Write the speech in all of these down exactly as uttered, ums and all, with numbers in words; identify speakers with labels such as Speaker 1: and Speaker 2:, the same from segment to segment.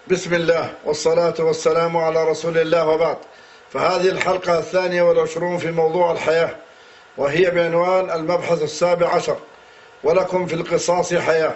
Speaker 1: بسم الله والصلاة والسلام على رسول الله، وبعد. فهذه الحلقة الثانية والعشرون في موضوع الحياة، وهي بعنوان المبحث السابع عشر: ولكم في القصاص حياة.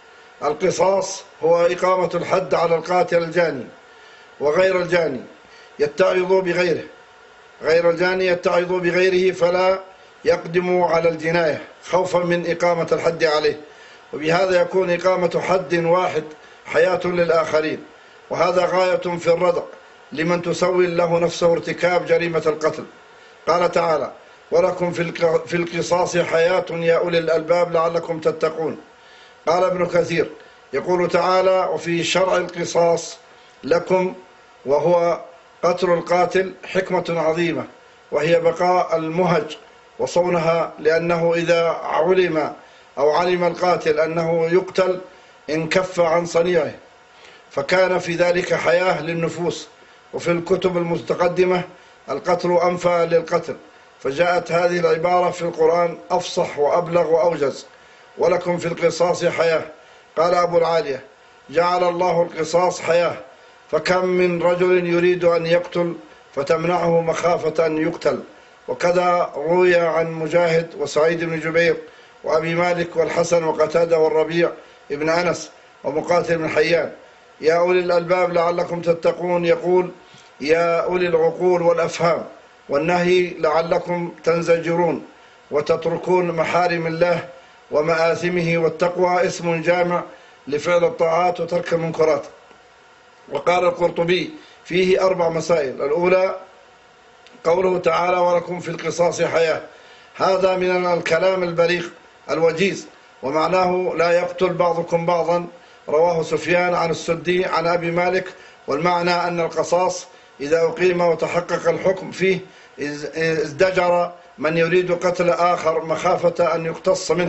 Speaker 1: القصاص هو إقامة الحد على القاتل الجاني وغير الجاني يتعظ بغيره غير الجاني يتعظ بغيره فلا يقدم على الجناية خوفا من إقامة الحد عليه، وبهذا يكون إقامة حد واحد حياة للآخرين، وهذا غاية في الردع لمن تسوي له نفسه ارتكاب جريمة القتل. قال تعالى: ولكم في القصاص حياة يا أولي الألباب لعلكم تتقون. قال ابن كثير يقول تعالى: وفي شرع القصاص لكم، وهو قتل القاتل حكمة عظيمة، وهي بقاء المهج وصونها، لأنه إذا علم أو علم القاتل أنه يقتل انكف عن صنيعه، فكان في ذلك حياة للنفوس. وفي الكتب المتقدمة القتل أنفى للقتل، فجاءت هذه العبارة في القرآن أفصح وأبلغ وأوجز: ولكم في القصاص حياة. قال أبو العالية: جعل الله القصاص حياة، فكم من رجل يريد أن يقتل فتمنعه مخافة أن يقتل. وكذا روي عن مجاهد وسعيد بن جبير وأبي مالك والحسن وقتادة والربيع ابن أنس ومقاتل بن حيان: يا أولي الألباب لعلكم تتقون، يقول: يا أولي العقول والأفهام، والنهي لعلكم تنزجرون وتتركون محارم الله ومآثمه، والتقوى اسم جامع لفعل الطاعات وترك المنكرات. وقال القرطبي فيه أربع مسائل: الأولى قوله تعالى: ولكم في القصاص حياة، هذا من الكلام البليغ الوجيز، ومعناه لا يقتل بعضكم بعضا. رواه سفيان عن السدي عن أبي مالك، والمعنى أن القصاص إذا أقيم وتحقق الحكم فيه ازدجر من يريد قتل آخر مخافة أن يقتص منه،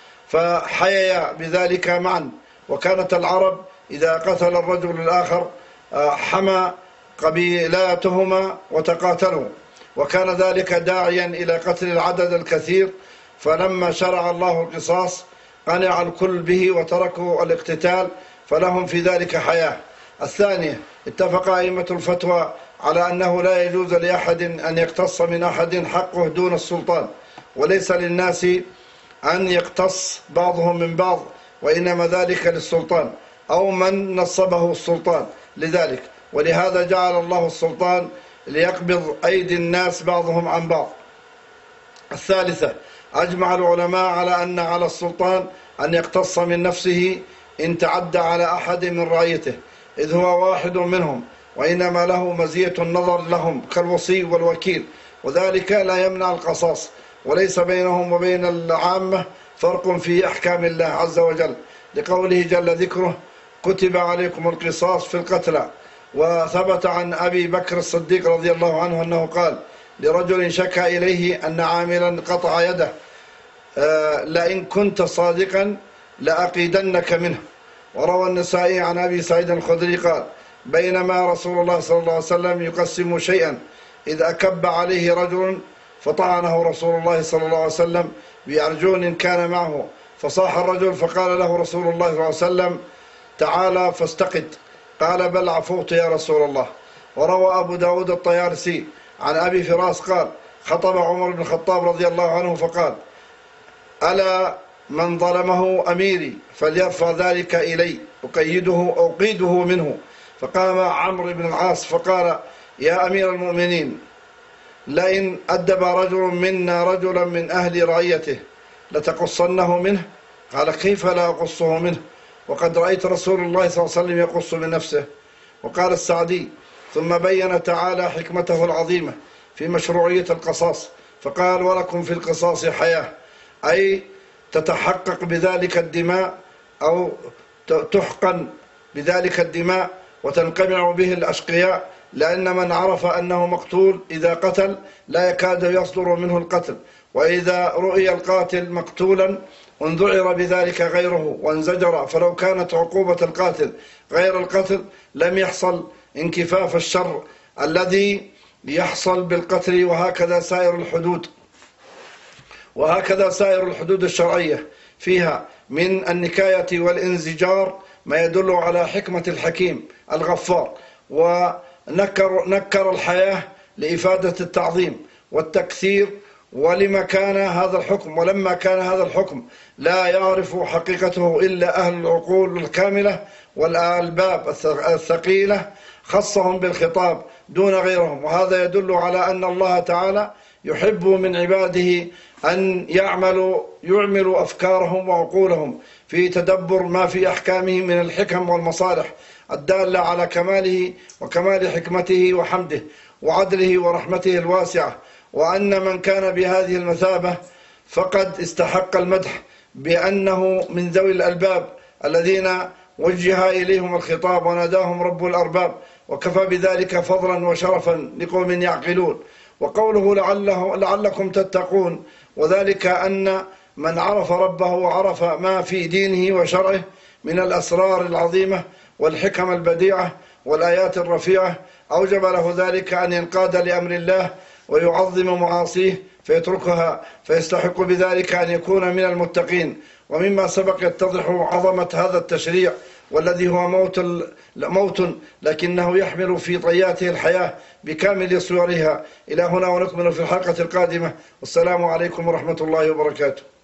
Speaker 1: فحيا بذلك معا. وكانت العرب إذا قتل الرجل الآخر حمى قبيلاتهما وتقاتلوا، وكان ذلك داعيا إلى قتل العدد الكثير، فلما شرع الله القصاص قنع الكل به وتركوا الاقتتال، فلهم في ذلك حياة. الثانية: اتفق أئمة الفتوى على أنه لا يجوز لأحد أن يقتص من أحد حقه دون السلطان، وليس للناس أن يقتص بعضهم من بعض، وإنما ذلك للسلطان أو من نصبه السلطان لذلك، ولهذا جعل الله السلطان ليقبض أيدي الناس بعضهم عن بعض. الثالثة: أجمع العلماء على أن على السلطان أن يقتص من نفسه إن تعدى على أحد من رعيته، إذ هو واحد منهم، وإنما له مزية النظر لهم كالوصي والوكيل، وذلك لا يمنع القصاص، وليس بينهم وبين العامة فرق في أحكام الله عز وجل، لقوله جل ذكره: كتب عليكم القصاص في القتلى. وثبت عن أبي بكر الصديق رضي الله عنه أنه قال لرجل شكى إليه أن عاملا قطع يده: آه لئن كنت صادقا لأقيدنك منه. وروى النسائي عن أبي سعيد الخدري قال: بينما رسول الله صلى الله عليه وسلم يقسم شيئا إذ أكب عليه رجل فطعنه رسول الله صلى الله عليه وسلم بأرجون كان معه، فصاح الرجل، فقال له رسول الله صلى الله عليه وسلم: تعالى فاستقد. قال: بل عفوت يا رسول الله. وروى أبو داود الطيارسي عن أبي فراس قال: خطب عمر بن الخطاب رضي الله عنه فقال: ألا من ظلمه أميري فليرفع ذلك إلي أقيده أقيده منه. فقام عمرو بن العاص فقال: يا أمير المؤمنين، لئن أدب رجل منا رجلا من أهل رعيته لتقصنه منه؟ قال: كيف لا أقصه منه وقد رأيت رسول الله صلى الله عليه وسلم يقص من نفسه. وقال السعدي: ثم بين تعالى حكمته العظيمة في مشروعية القصاص، فقال: ولكم في القصاص حياة، أي تتحقق بذلك الدماء أو تحقن بذلك الدماء وتنقمع به الأشقياء، لأن من عرف أنه مقتول إذا قتل لا يكاد يصدر منه القتل، وإذا رؤي القاتل مقتولا انذعر بذلك غيره وانزجر، فلو كانت عقوبة القاتل غير القتل لم يحصل انكفاف الشر الذي يحصل بالقتل. وهكذا سائر الحدود وهكذا سائر الحدود الشرعية فيها من النكاية والانزجار ما يدل على حكمة الحكيم الغفار، ونكر نكر الحياة لإفادة التعظيم والتكثير. ولما كان هذا الحكم ولما كان هذا الحكم لا يعرف حقيقته إلا أهل العقول الكاملة والألباب الثقيلة، خصهم بالخطاب دون غيرهم. وهذا يدل على أن الله تعالى يحب من عباده أن يعملوا يعملوا أفكارهم وعقولهم في تدبر ما في أحكامه من الحكم والمصالح الدالة على كماله وكمال حكمته وحمده وعدله ورحمته الواسعة. وأن من كان بهذه المثابة فقد استحق المدح بأنه من ذوي الألباب الذين وجه إليهم الخطاب وناداهم رب الأرباب، وكفى بذلك فضلا وشرفا لقوم يعقلون. وقوله لعله لعلكم تتقون، وذلك أن من عرف ربه وعرف ما في دينه وشرعه من الأسرار العظيمة والحكم البديعة والآيات الرفيعة أوجب له ذلك أن ينقاد لأمر الله ويعظم معاصيه فيتركها، فيستحق بذلك أن يكون من المتقين. ومما سبق يتضح عظمة هذا التشريع، والذي هو موت موت لكنه يحمل في طياته الحياة بكامل صورها. إلى هنا ونكمل في الحلقة القادمة، والسلام عليكم ورحمة الله وبركاته.